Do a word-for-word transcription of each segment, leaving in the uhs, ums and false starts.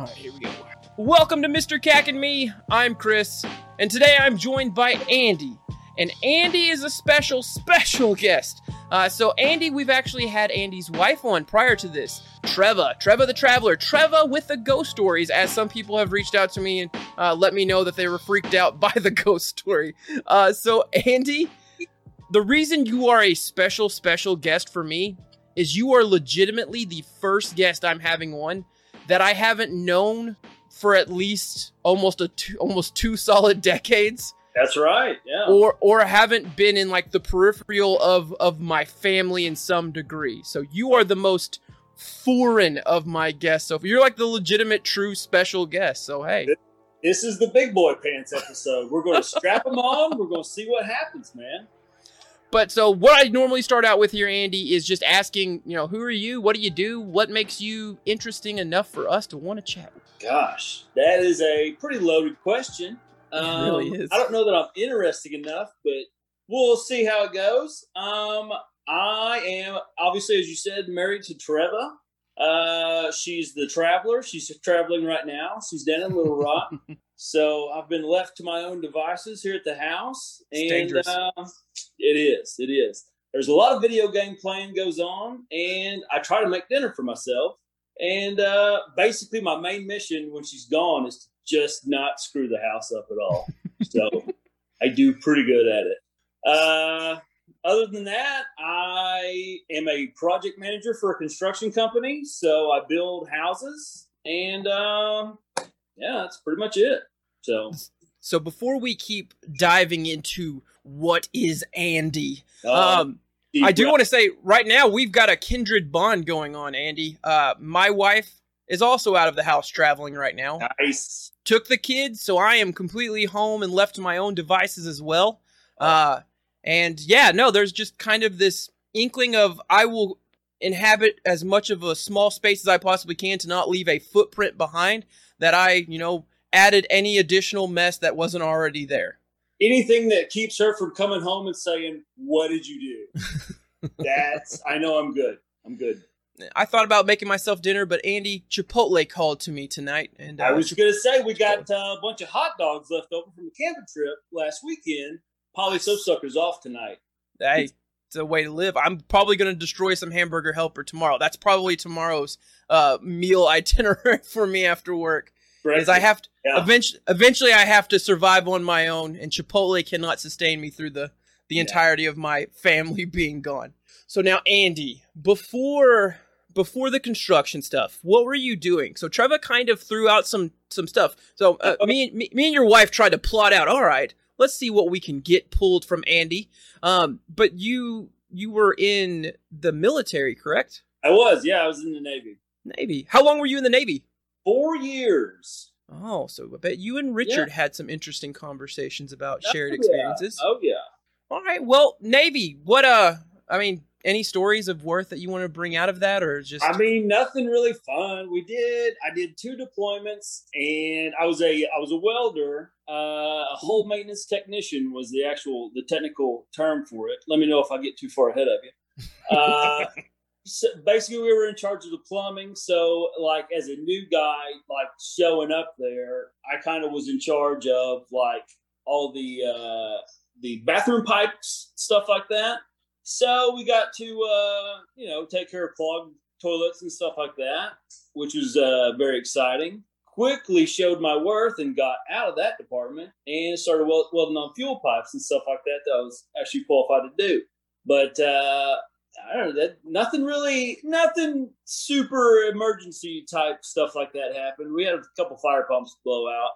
All right, here we go. Welcome to Mister Cack and Me. I'm Chris, and today I'm joined by Andy. And Andy is a special, special guest. Uh, so Andy, we've actually had Andy's wife on prior to this. Treva, Treva the Traveler, Treva with the ghost stories, as some people have reached out to me and uh, let me know that they were freaked out by the ghost story. Uh, so Andy, the reason you are a special, special guest for me is you are legitimately the first guest I'm having on that I haven't known for at least almost a two, almost two solid decades. That's right, yeah. Or or haven't been in like the peripheral of, of my family in some degree. So you are the most foreign of my guests. So you're like the legitimate, true, special guest. So hey. This is the big boy pants episode. We're going to strap them on. We're going to see what happens, man. But so what I normally start out with here, Andy, is just asking, you know, who are you? What do you do? What makes you interesting enough for us to want to chat? Gosh, that is a pretty loaded question. Um, it really is. I don't know that I'm interesting enough, but we'll see how it goes. Um, I am, obviously, as you said, married to Treva. Uh, she's the traveler. She's traveling right now. She's down in Little Rock. So I've been left to my own devices here at the house. It's and dangerous. Uh, it is. It is. There's a lot of video game playing goes on, and I try to make dinner for myself. And uh, basically my main mission when she's gone is to just not screw the house up at all. So I do pretty good at it. Uh, other than that, I am a project manager for a construction company. So I build houses, and um, yeah, that's pretty much it. So, so before we keep diving into what is Andy, uh, um, I do want to say right now we've got a kindred bond going on, Andy. Uh, my wife is also out of the house traveling right now. Nice. Took the kids, so I am completely home and left to my own devices as well. Uh, and yeah, no, there's just kind of this inkling of I will inhabit as much of a small space as I possibly can to not leave a footprint behind, that I, you know, added any additional mess that wasn't already there. Anything that keeps her from coming home and saying, "What did you do?" That's, I know I'm good. I'm good. I thought about making myself dinner, but Andy, Chipotle called to me tonight. And uh, I was going to say, we got uh, a bunch of hot dogs left over from the camping trip last weekend. Polly Soap Sucker's off tonight. Hey, it's a way to live. I'm probably going to destroy some Hamburger Helper tomorrow. That's probably tomorrow's uh, meal itinerary for me after work. Because I have to, yeah. eventually, eventually I have to survive on my own, and Chipotle cannot sustain me through the, the entirety yeah. of my family being gone. So now, Andy, before before the construction stuff, what were you doing? So Treva kind of threw out some some stuff. So uh, me, me me and your wife tried to plot out, all right, let's see what we can get pulled from Andy. Um, but you you were in the military, correct? I was, yeah, I was in the Navy. Navy. How long were you in the Navy? Four years. Oh, so I bet you and Richard yeah. had some interesting conversations about shared oh, experiences. Yeah. Oh, yeah. All right. Well, Navy, what, uh, I mean, any stories of worth that you want to bring out of that, or just? I mean, nothing really fun. We did, I did two deployments, and I was a, I was a welder. Uh, a hull maintenance technician was the actual, the technical term for it. Let me know if I get too far ahead of you. Uh, So basically, we were in charge of the plumbing. So, like, as a new guy, like, showing up there, I kind of was in charge of, like, all the uh, the bathroom pipes, stuff like that. So we got to, uh, you know, take care of clogged toilets and stuff like that, which was uh, very exciting. Quickly showed my worth and got out of that department and started wel- welding on fuel pipes and stuff like that that I was actually qualified to do. But, uh, I don't know, that nothing really, nothing super emergency type stuff like that happened. We had a couple fire pumps blow out.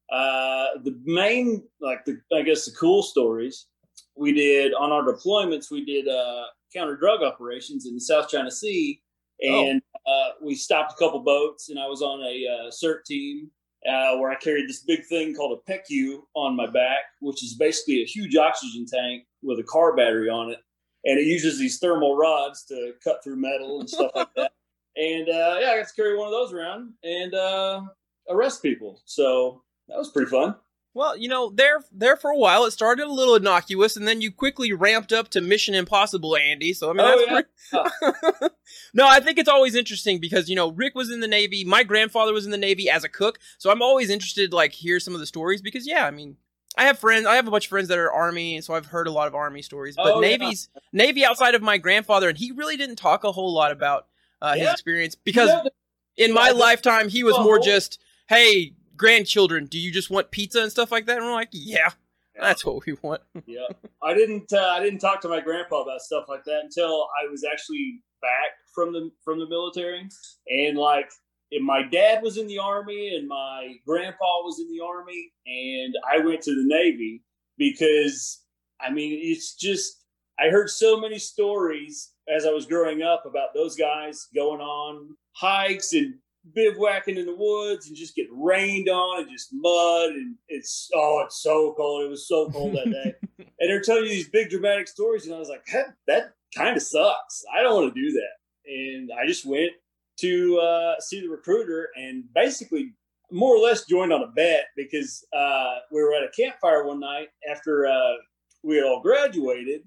Uh, the main, like the, I guess the cool stories we did on our deployments, we did uh, counter drug operations in the South China Sea, and oh. uh, we stopped a couple boats, and I was on a uh, CERT team uh, where I carried this big thing called a P E C U on my back, which is basically a huge oxygen tank with a car battery on it. And it uses these thermal rods to cut through metal and stuff like that. And, uh, yeah, I got to carry one of those around and uh, arrest people. So that was pretty fun. Well, you know, there there for a while, it started a little innocuous, and then you quickly ramped up to Mission Impossible, Andy. So, I mean, Oh, that's yeah. pretty... Oh. No, I think it's always interesting because, you know, Rick was in the Navy. My grandfather was in the Navy as a cook. So I'm always interested to, like, hear some of the stories because, yeah, I mean, I have friends. I have a bunch of friends that are Army, so I've heard a lot of Army stories. But Oh, yeah. Navy's Navy outside of my grandfather, and he really didn't talk a whole lot about uh, his Yeah. experience because You know, in my yeah, the- lifetime, he was Oh. more just, hey, grandchildren, do you just want pizza and stuff like that? And we're like, yeah, that's what we want. Yeah, I didn't. Uh, I didn't talk to my grandpa about stuff like that until I was actually back from the from the military. And like, and my dad was in the Army, and my grandpa was in the Army, and I went to the Navy because I mean, it's just I heard so many stories as I was growing up about those guys going on hikes and bivouacking in the woods and just getting rained on and just mud and it's oh it's so cold. It was so cold that day. And they're telling you these big dramatic stories and I was like, that, that kind of sucks. I don't want to do that. And I just went to uh, see the recruiter and basically more or less joined on a bet because uh, we were at a campfire one night after uh, we had all graduated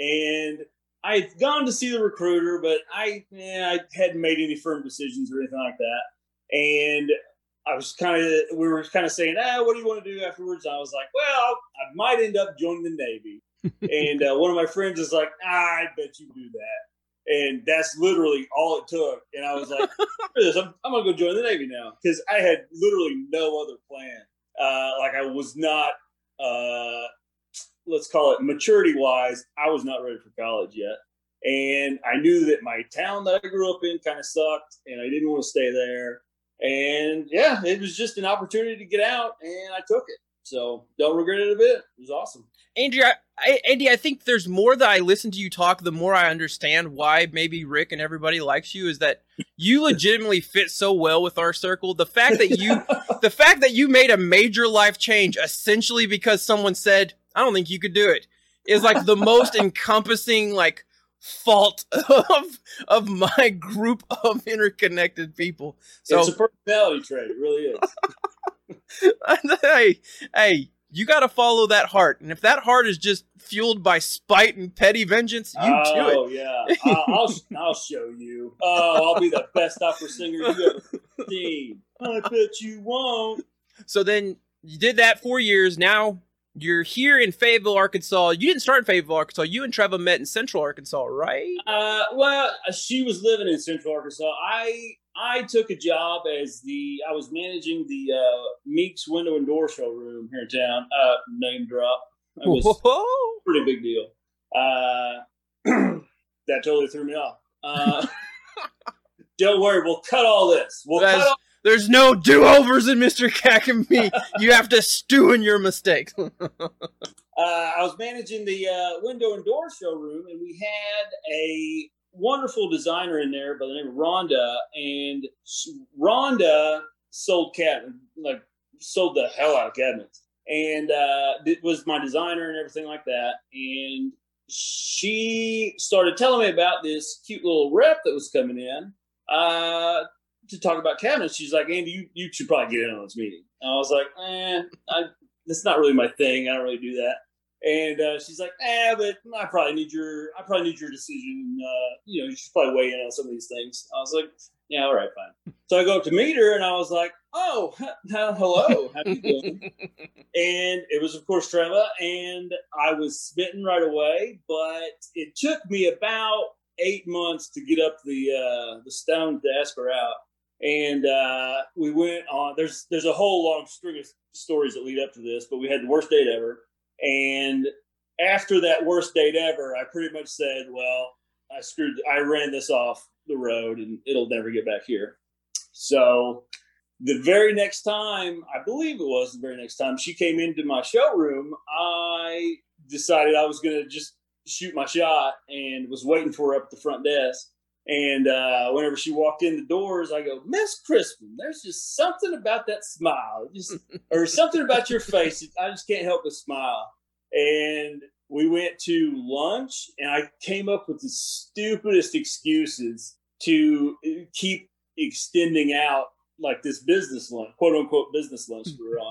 and I had gone to see the recruiter, but I, eh, I hadn't made any firm decisions or anything like that. And I was kind of, we were kind of saying, ah, what do you want to do afterwards? And I was like, well, I might end up joining the Navy. And uh, one of my friends is like, ah, I bet you do that. And that's literally all it took. And I was like, I'm, I'm going to go join the Navy now. Because I had literally no other plan. Uh, like I was not, uh, let's call it maturity wise, I was not ready for college yet. And I knew that my town that I grew up in kind of sucked and I didn't want to stay there. And yeah, it was just an opportunity to get out and I took it. So don't regret it a bit. It was awesome. Andy, I, I, Andy, I think there's more that I listen to you talk, the more I understand why maybe Rick and everybody likes you is that you legitimately fit so well with our circle. The fact that you, the fact that you made a major life change essentially because someone said, I don't think you could do it, is like the most encompassing, like, fault of of my group of interconnected people. So it's a personality trait. It really is. hey, hey, you got to follow that heart. And if that heart is just fueled by spite and petty vengeance, you oh, do it. Oh, yeah. I'll, I'll, I'll show you. Oh, I'll be the best opera singer you ever seen. I bet you won't. So then you did that four years. Now you're here in Fayetteville, Arkansas. You didn't start in Fayetteville, Arkansas. You and Treva met in Central Arkansas, right? Uh, well, she was living in Central Arkansas. I I took a job as the I was managing the uh, Meeks Window and Door Showroom here in town. Uh, name drop. It was Whoa. a pretty big deal. Uh, that totally threw me off. Uh, don't worry, we'll cut all this. We'll That's, cut all. There's no do-overs in Mister Cack and me. You have to stew in your mistakes. Uh, I was managing the uh, window and door showroom, and we had a wonderful designer in there by the name of Rhonda. And she, Rhonda sold cabinets, like sold the hell out of cabinets, and uh, it was my designer and everything like that. And she started telling me about this cute little rep that was coming in uh, to talk about cabinets. She's like, Andy, you, you should probably get in on this meeting. And I was like, eh, I, that's not really my thing. I don't really do that. And uh, she's like, eh, but I probably need your, I probably need your decision. Uh, you know, you should probably weigh in on some of these things. I was like, yeah, all right, fine. So I go up to meet her, and I was like, oh, hello, how you doing? And it was, of course, Treva, and I was smitten right away. But it took me about eight months to get up the uh, the stone to ask her out. And uh, we went on. There's there's a whole long string of stories that lead up to this, but we had the worst date ever. And after that worst date ever, I pretty much said, well, I screwed, I ran this off the road and it'll never get back here. So the very next time, I believe it was the very next time she came into my showroom, I decided I was going to just shoot my shot and was waiting for her up at the front desk. And uh, whenever she walked in the doors, I go, Miss Crispin, there's just something about that smile, just or something about your face. I just can't help but smile. And we went to lunch, and I came up with the stupidest excuses to keep extending out like this business lunch, quote unquote business lunch we were on.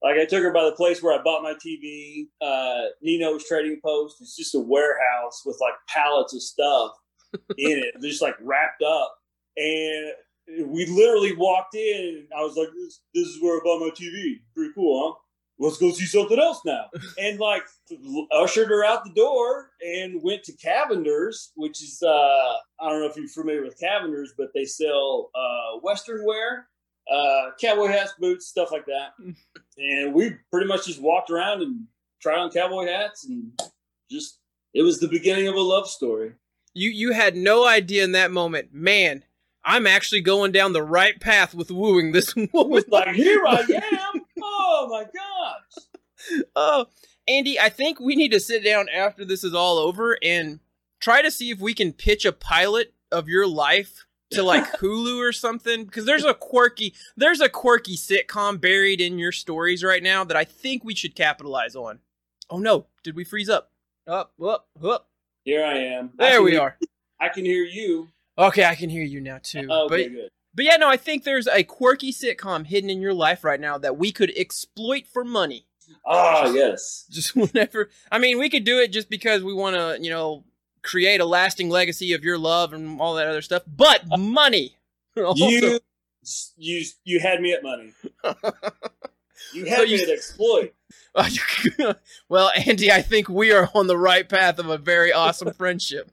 Like I took her by the place where I bought my T V, uh, Nino's Trading Post. It's just a warehouse with like pallets of stuff in it, just like wrapped up. And we literally walked in. And I was like, this, this is where I bought my T V. Pretty cool, huh? Let's go see something else now. And like ushered her out the door and went to Cavender's, which is, uh, I don't know if you're familiar with Cavender's, but they sell uh, Western wear, uh, cowboy hats, boots, stuff like that. And we pretty much just walked around and tried on cowboy hats, and just, it was the beginning of a love story. You, you had no idea in that moment, man, I'm actually going down the right path with wooing this woman. Like, here I am. Oh my gosh. Oh, Andy, I think we need to sit down after this is all over and try to see if we can pitch a pilot of your life to like Hulu or something, because there's a quirky there's a quirky sitcom buried in your stories right now that I think we should capitalize on. Oh no, did we freeze up? Up, up, up. Here I am. There I we hear, are. I can hear you. Okay, I can hear you now too. Oh, okay, but, good. But yeah, no, I think there's a quirky sitcom hidden in your life right now that we could exploit for money. Ah, yes. Just whenever. I mean, we could do it just because we want to, you know, create a lasting legacy of your love and all that other stuff. But money. Also. You, you, you had me at money. You had So me you- at exploit. Well, Andy, I think we are on the right path of a very awesome friendship.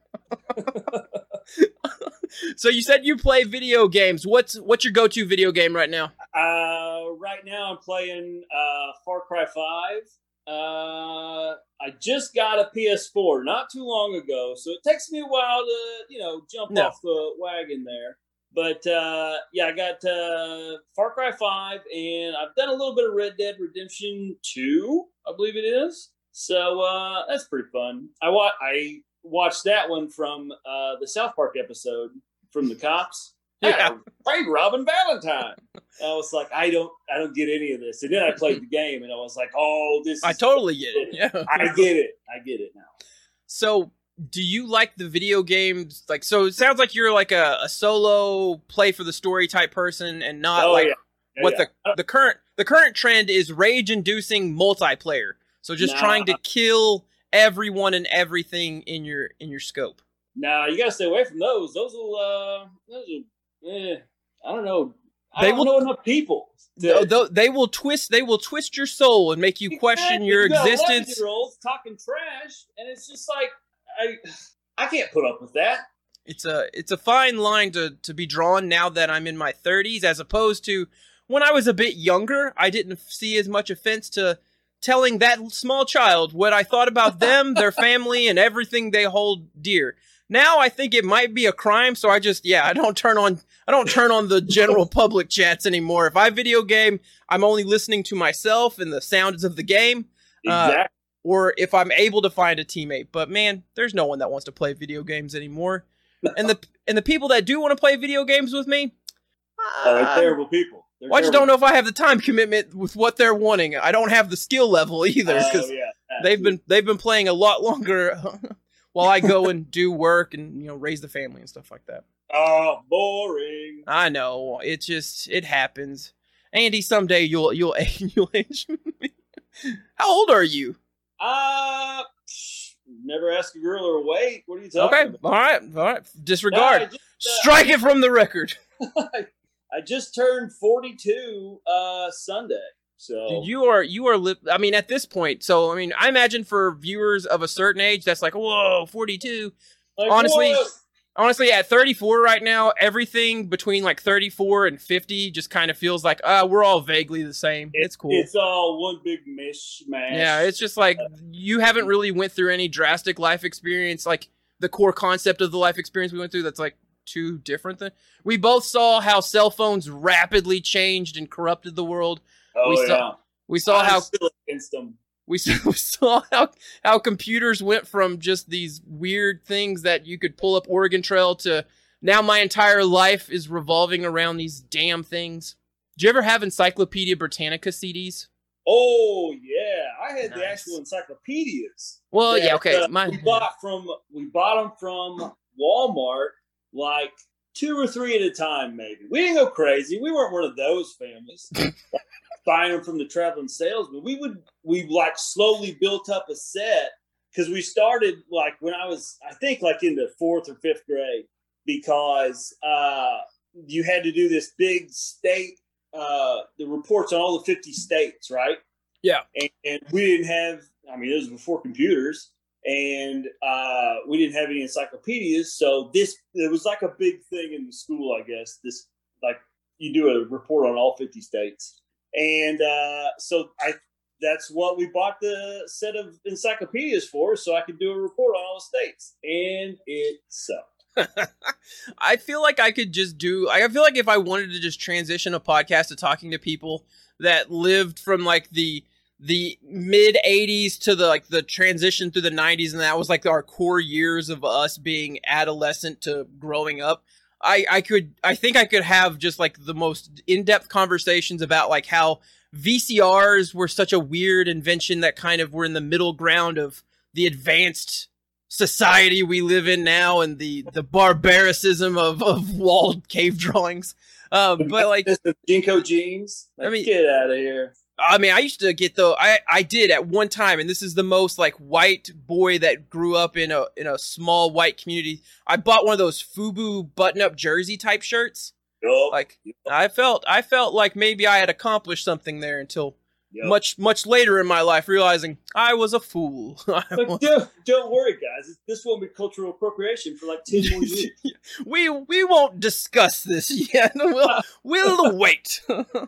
So you said you play video games. What's what's your go-to video game right now? Uh, right now I'm playing uh, Far Cry five. Uh, I just got a P S four not too long ago, so it takes me a while to, you know, jump No. off the wagon there. But uh, yeah, I got uh, Far Cry five, and I've done a little bit of Red Dead Redemption two, I believe it is. So uh, that's pretty fun. I wa- I watched that one from uh, the South Park episode from the cops. Yeah. Hey, Robin Valentine. I was like, I don't, I don't get any of this. And then I played the game, and I was like, oh, this. I is totally get it. Yeah. I get it. I get it now. So, do you like the video games? Like, so it sounds like you're like a, a solo play for the story type person, and not Oh, like yeah. Yeah, what yeah. the the current the current trend is rage-inducing multiplayer. So just Nah. trying to kill everyone and everything in your in your scope. Nah, you gotta stay away from those. Those will, uh, those will, eh, I don't know. I They don't will- know enough people. to- Th- th- They will twist they will twist your soul and make you question your You got existence. eleven-year-olds talking trash, and it's just like, I, I can't put up with that. It's a it's a fine line to to be drawn now that I'm in my thirties, as opposed to when I was a bit younger. I didn't see as much offense to telling that small child what I thought about them, their family, and everything they hold dear. Now I think it might be a crime, so I just yeah, I don't turn on I don't turn on the general public chats anymore. If I video game, I'm only listening to myself and the sounds of the game. Uh, Exactly. Or if I'm able to find a teammate. But man, there's no one that wants to play video games anymore. And the and the people that do want to play video games with me, oh, they're uh, terrible people. They're well, I just terrible. don't know if I have the time commitment with what they're wanting. I don't have the skill level either, Oh, because yeah, they've been they've been playing a lot longer while I go and do work and, you know, raise the family and stuff like that. Oh, boring. I know, it just it happens. Andy, someday you'll you'll you'll age me. How old are you? Uh, never ask a girl her weight. What are you talking Okay, about? all right, all right. Disregard. No, I just, uh, Strike it from the record. I just turned forty-two uh Sunday. So Dude, you are you are li- I mean, at this point, so I mean, I imagine for viewers of a certain age that's like, whoa, forty-two. like, honestly- what? Honestly, at thirty-four right now, everything between like thirty-four and fifty just kind of feels like, uh, we're all vaguely the same. It's cool. It's all one big mishmash. Yeah, it's just like you haven't really went through any drastic life experience, like the core concept of the life experience we went through that's like too different than. We both saw how cell phones rapidly changed and corrupted the world. oh we yeah. saw- We saw I'm how still against them. we saw, we saw how how computers went from just these weird things that you could pull up Oregon Trail to now my entire life is revolving around these damn things. Did you ever have Encyclopedia Britannica C Ds? Oh yeah, I had the Nice. actual encyclopedias. Well, that, yeah, okay. uh, My, we bought from we bought them from Walmart, like two or three at a time, maybe. We didn't go crazy. We weren't one of those families. buying them from the traveling salesman. We would we like slowly built up a set because we started like when I was I think like in the fourth or fifth grade because uh, you had to do this big state uh, the reports on all the fifty states, right? Yeah, and, and we didn't have. I mean, it was before computers. And uh, we didn't have any encyclopedias, so this it was like a big thing in the school, I guess. This like you do a report on all fifty states, and uh, so I that's what we bought the set of encyclopedias for, so I could do a report on all the states, and it sucked. I feel like I could just do. I feel like if I wanted to just transition a podcast to talking to people that lived from like the. the mid eighties to the like the transition through the nineties, and that was like our core years of us being adolescent to growing up. I I could I think I could have just like the most in-depth conversations about like how V C Rs were such a weird invention that kind of were in the middle ground of the advanced society we live in now and the the barbaricism of of walled cave drawings. Um, but like Jinko jeans, like, I mean, get out of here. I mean, I used to get the I, I did at one time, and this is the most like white boy that grew up in a in a small white community. I bought one of those FUBU button-up jersey type shirts. Yep. Like yep. I felt I felt like maybe I had accomplished something there until yep. much much later in my life, realizing I was a fool. But don't, don't worry, guys. This won't be cultural appropriation for like ten more years. we we won't discuss this yet. We'll we'll wait.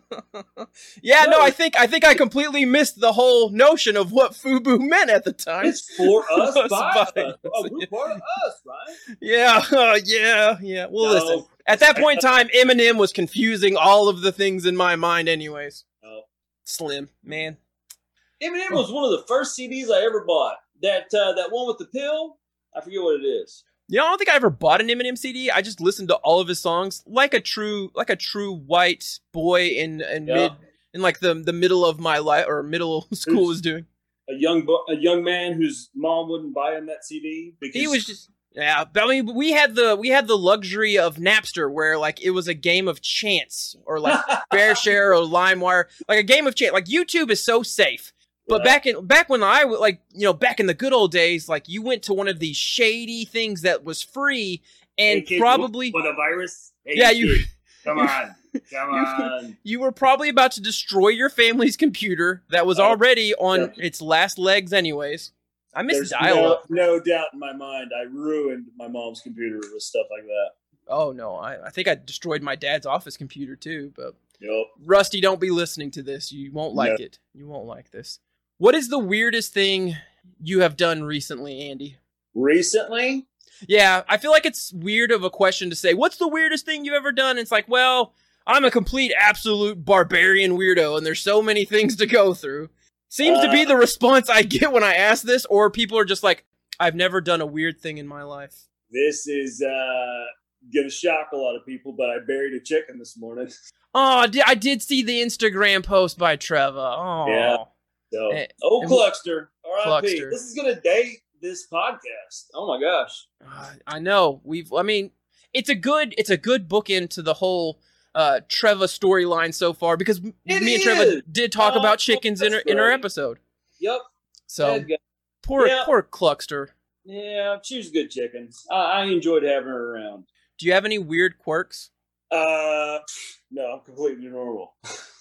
yeah, no, I think I think I completely missed the whole notion of what FUBU meant at the time. It's for us, by us. Oh, we're part of us, right? Yeah, uh, yeah, yeah. Well, no. Listen. At that point in time, Eminem was confusing all of the things in my mind, anyways. Oh. Slim, man. Eminem was one of the first C Ds I ever bought. That uh, that one with the pill, I forget what it is. Yeah, I don't think I ever bought an Eminem C D. I just listened to all of his songs like a true, like a true white boy in in yeah. mid in like the the middle of my life or middle school Who's was doing. A young bo- a young man whose mom wouldn't buy him that C D because he was just. Yeah, but I mean, we had the we had the luxury of Napster, where like it was a game of chance, or like BearShare or LimeWire, like a game of chance. Like YouTube is so safe, but yeah. back in back when I like you know back in the good old days, like you went to one of these shady things that was free and hey, probably with a virus. Hey, yeah, you kid. Come on, come on. You, you were probably about to destroy your family's computer that was oh, already on yeah. its last legs, anyways. I miss dial-up. No, no doubt in my mind, I ruined my mom's computer with stuff like that. Oh, no. I, I think I destroyed my dad's office computer, too. But yep. Rusty, don't be listening to this. You won't like no. it. You won't like this. What is the weirdest thing you have done recently, Andy? Recently? Yeah, I feel like it's weird of a question to say, what's the weirdest thing you've ever done? It's like, well, I'm a complete, absolute barbarian weirdo, and there's so many things to go through. Seems uh, to be the response I get when I ask this, or people are just like, I've never done a weird thing in my life. This is uh, going to shock a lot of people, but I buried a chicken this morning. Oh, I did see the Instagram post by Trevor. Oh. Yeah. So, and, oh, Cluckster. R I P. This is going to date this podcast. Oh, my gosh. Uh, I know. We've, I mean, it's a good, it's a good bookend to the whole uh Trevor storyline so far, because it me and Trevor did talk oh, about chickens in our, in our episode. Yep. So poor yeah. poor Cluckster. Yeah, she was good chicken. Uh, I enjoyed having her around. Do you have any weird quirks? Uh, no, I'm completely normal.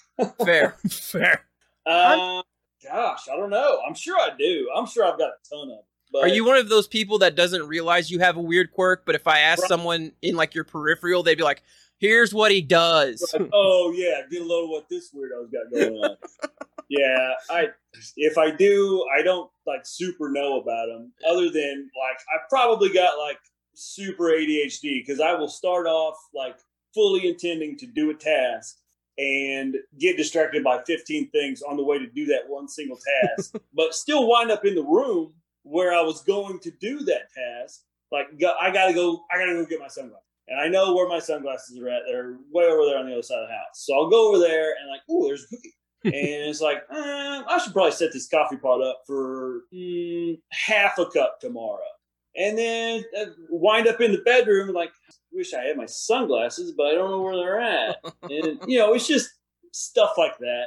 Fair, fair. Uh, gosh, I don't know. I'm sure I do. I'm sure I've got a ton of them. But are you one of those people that doesn't realize you have a weird quirk, but if I ask right. someone in like your peripheral, they'd be like, here's what he does. Like, oh yeah, get a load of what this weirdo's got going on. yeah, I if I do, I don't like super know about them. Other than like, I probably got like super A D H D because I will start off like fully intending to do a task and get distracted by fifteen things on the way to do that one single task, but still wind up in the room where I was going to do that task. Like, I gotta go, I gotta go get my sunglasses. And I know where my sunglasses are at. They're way over there on the other side of the house. So I'll go over there and like, ooh, there's a cookie. And it's like, eh, I should probably set this coffee pot up for mm, half a cup tomorrow. And then uh, wind up in the bedroom and like, I wish I had my sunglasses, but I don't know where they're at. And, you know, it's just stuff like that.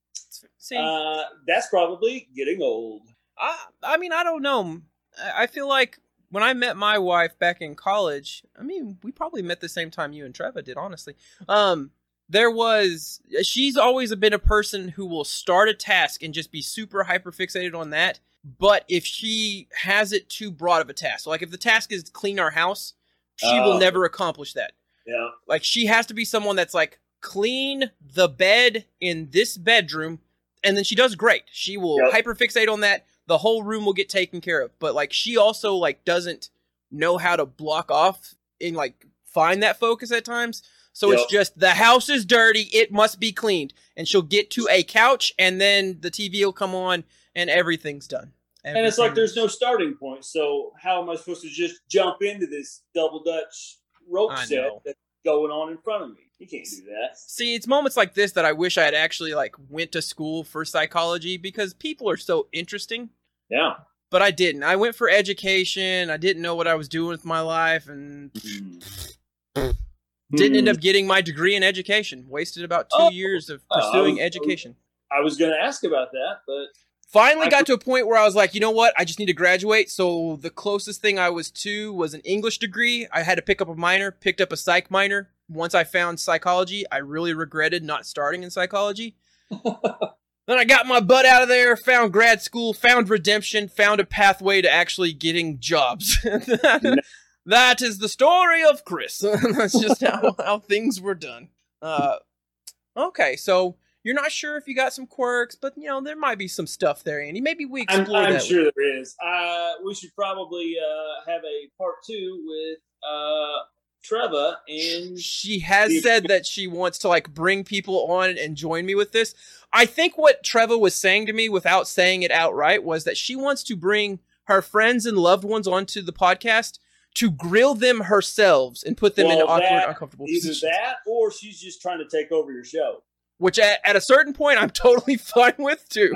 See, uh, that's probably getting old. I, I mean, I don't know. I feel like when I met my wife back in college, I mean, we probably met the same time you and Trevor did, honestly. Um, there was, she's always been a person who will start a task and just be super hyper fixated on that. But if she has it too broad of a task, so like if the task is to clean our house, she uh, will never accomplish that. Yeah. Like she has to be someone that's like, clean the bed in this bedroom, and then she does great. She will yep. hyper fixate on that. The whole room will get taken care of. But like she also like doesn't know how to block off and like find that focus at times. So yep. it's just the house is dirty, it must be cleaned. And she'll get to a couch and then the T V will come on and everything's done. Everything. And it's like there's no starting point. So how am I supposed to just jump into this double Dutch rope I set know. that's going on in front of me? You can't do that. See, it's moments like this that I wish I had actually like went to school for psychology because people are so interesting. Yeah. But I didn't. I went for education. I didn't know what I was doing with my life and Mm. didn't end Mm. up getting my degree in education. Wasted about two Oh, years of uh, pursuing I was- education. I was going to ask about that, but Finally I- got to a point where I was like, you know what? I just need to graduate. So the closest thing I was to was an English degree. I had to pick up a minor, picked up a psych minor. Once I found psychology, I really regretted not starting in psychology. Then I got my butt out of there, found grad school, found redemption, found a pathway to actually getting jobs. That is the story of Chris. That's just how, how things were done. Uh, okay, so you're not sure if you got some quirks, but you know there might be some stuff there, Andy. Maybe we I'm, explore I'm that. sure there is. Uh, we should probably uh, have a part two with uh, Treva and She has the- said that she wants to like bring people on and join me with this. I think what Treva was saying to me without saying it outright was that she wants to bring her friends and loved ones onto the podcast to grill them herself and put them in Well, awkward, that- uncomfortable either positions. that or she's just trying to take over your show. Which at, at a certain point I'm totally fine with too.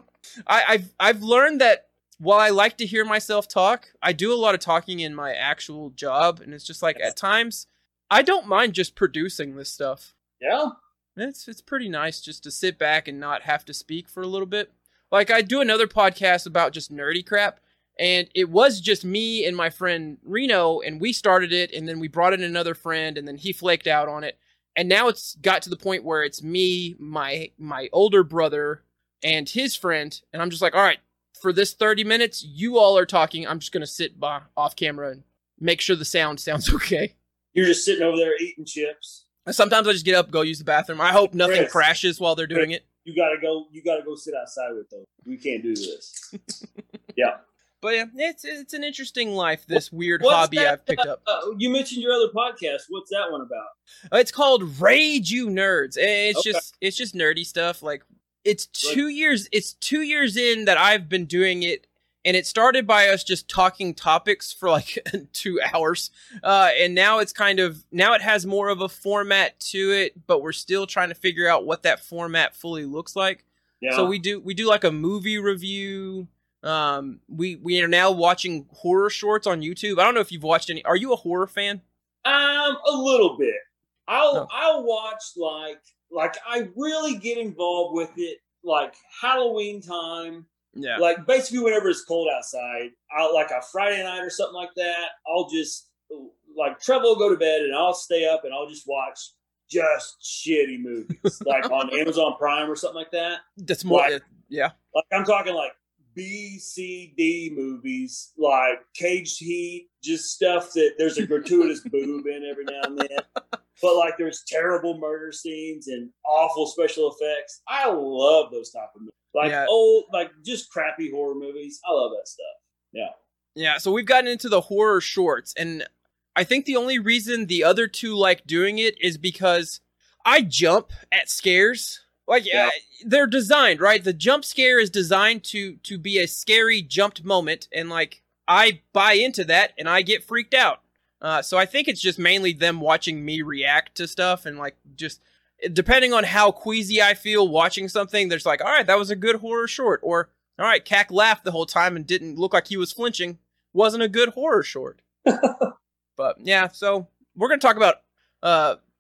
I, I've I've learned that while I like to hear myself talk, I do a lot of talking in my actual job, and it's just like at times I don't mind just producing this stuff. Yeah. It's it's pretty nice just to sit back and not have to speak for a little bit. Like I do another podcast about just nerdy crap, and it was just me and my friend Reno, and we started it, and then we brought in another friend, and then he flaked out on it. And now it's got to the point where it's me, my my older brother, and his friend, and I'm just like, all right, for this thirty minutes, you all are talking. I'm just going to sit by, off camera and make sure the sound sounds okay. You're just sitting over there eating chips. Sometimes I just get up, go use the bathroom. I hope nothing Chris. crashes while they're doing it. You gotta go. You gotta go sit outside with them. We can't do this. Yeah. But yeah, it's it's an interesting life, this weird What's hobby that, I've picked up. Uh, you mentioned your other podcast. What's that one about? Uh, It's called Rage You Nerds. It's Okay. just it's just nerdy stuff. Like it's two years it's two years in that I've been doing it, and it started by us just talking topics for like two hours. Uh, and now it's kind of now it has more of a format to it, but we're still trying to figure out what that format fully looks like. Yeah. So we do we do like a movie review. Um, we we are now watching horror shorts on YouTube. I don't know if you've watched any. Are you a horror fan? Um, a little bit. I'll Oh. I'll watch like like I really get involved with it like Halloween time. Yeah. Like basically whenever it's cold outside, I'll like a Friday night or something like that. I'll just like Trevor will go to bed and I'll stay up and I'll just watch just shitty movies like on Amazon Prime or something like that. That's more. Like- yeah. Like I'm talking like B, C, D movies, like Caged Heat, just stuff that there's a gratuitous boob in every now and then. But like there's terrible murder scenes and awful special effects. I love those type of movies. Like Yeah. old, like just crappy horror movies. I love that stuff. Yeah. Yeah. So we've gotten into the horror shorts, and I think the only reason the other two like doing it is because I jump at scares. Like Yeah. uh, they're designed, right? The jump scare is designed to to be a scary jumped moment, and like I buy into that, and I get freaked out. Uh, so I think it's just mainly them watching me react to stuff, and like just depending on how queasy I feel watching something, there's like, all right, that was a good horror short, or all right, Cac laughed the whole time and didn't look like he was flinching. Wasn't a good horror short. But yeah, so we're gonna talk about uh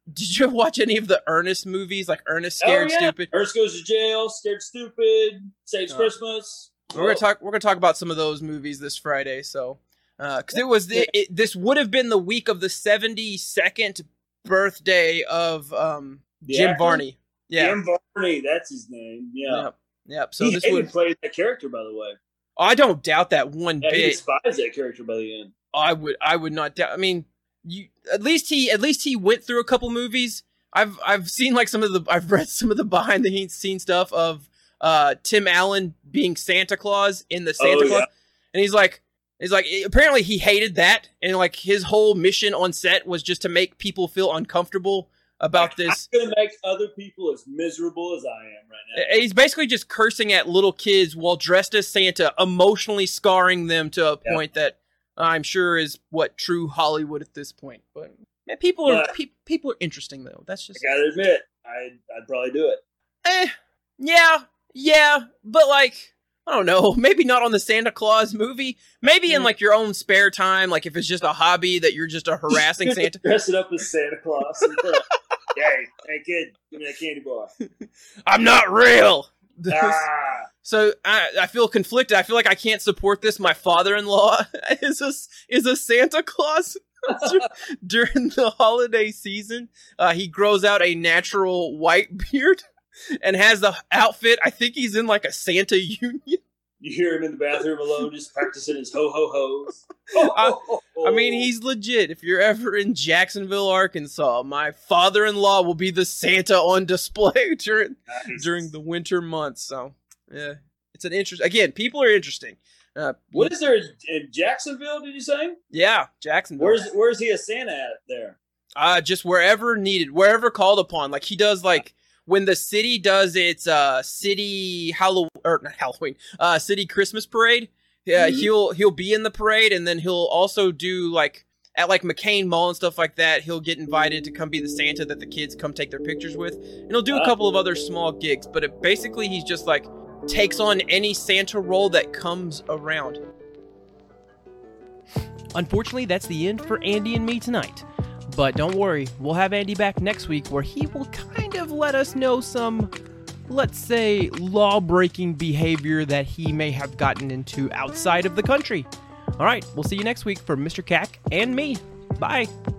did you watch any of the Ernest movies, like Ernest Scared oh, yeah. Stupid? Ernest Goes to Jail, Scared Stupid, Saves uh, Christmas. We're gonna talk. We're gonna talk about some of those movies this Friday. So, because uh, it was the, it, this would have been the week of the seventy-second birthday of um, Jim actor? Varney. Yeah, Jim Varney. That's his name. Yeah. Yep. Yep. So he this would would play that character, by the way. I don't doubt that one yeah, bit. He despised that character by the end. I would. I would not doubt. I mean, you at least he at least he went through a couple movies. I've I've seen like some of the I've read some of the behind the scenes stuff of uh, Tim Allen being Santa Claus in the Santa oh, Claus, yeah. and he's like he's like apparently he hated that, and like his whole mission on set was just to make people feel uncomfortable about like, this. I'm gonna make other people as miserable as I am right now. He's basically just cursing at little kids while dressed as Santa, emotionally scarring them to a yeah. point that I'm sure is what true Hollywood at this point. But man, people are but, pe- people are interesting though. That's just I gotta admit, I'd I'd probably do it. Eh, yeah, yeah, but like I don't know, maybe not on the Santa Claus movie. Maybe mm-hmm. in like your own spare time, like if it's just a hobby that you're just a harassing Santa. Dress it up as Santa Claus. And put a, hey, hey kid, give me that candy bar. I'm not real. Ah. So I, I feel conflicted. I feel like I can't support this. My father-in-law is a, is a Santa Claus during the holiday season. Uh, he grows out a natural white beard and has the outfit. I think he's in like a Santa union. You hear him in the bathroom alone, just practicing his ho-ho-hos. Oh, I, I mean, he's legit. If you're ever in Jacksonville, Arkansas, my father-in-law will be the Santa on display during nice. during the winter months. So, yeah, it's an interest. Again, people are interesting. Uh, what is there in Jacksonville? Did you say? Yeah, Jacksonville. Where's Where's he a Santa at there? Uh, just wherever needed, wherever called upon. Like he does, like. When the city does its uh, city Halloween or not Halloween, uh, city Christmas parade, yeah, mm-hmm. he'll he'll be in the parade, and then he'll also do like at like McCain Mall and stuff like that. He'll get invited to come be the Santa that the kids come take their pictures with, and he'll do a couple of other small gigs. But it, basically, he's just like takes on any Santa role that comes around. Unfortunately, that's the end for Andy and me tonight. But don't worry, we'll have Andy back next week where he will kind of let us know some, let's say, law-breaking behavior that he may have gotten into outside of the country. All right, we'll see you next week for Mister Cack and me. Bye.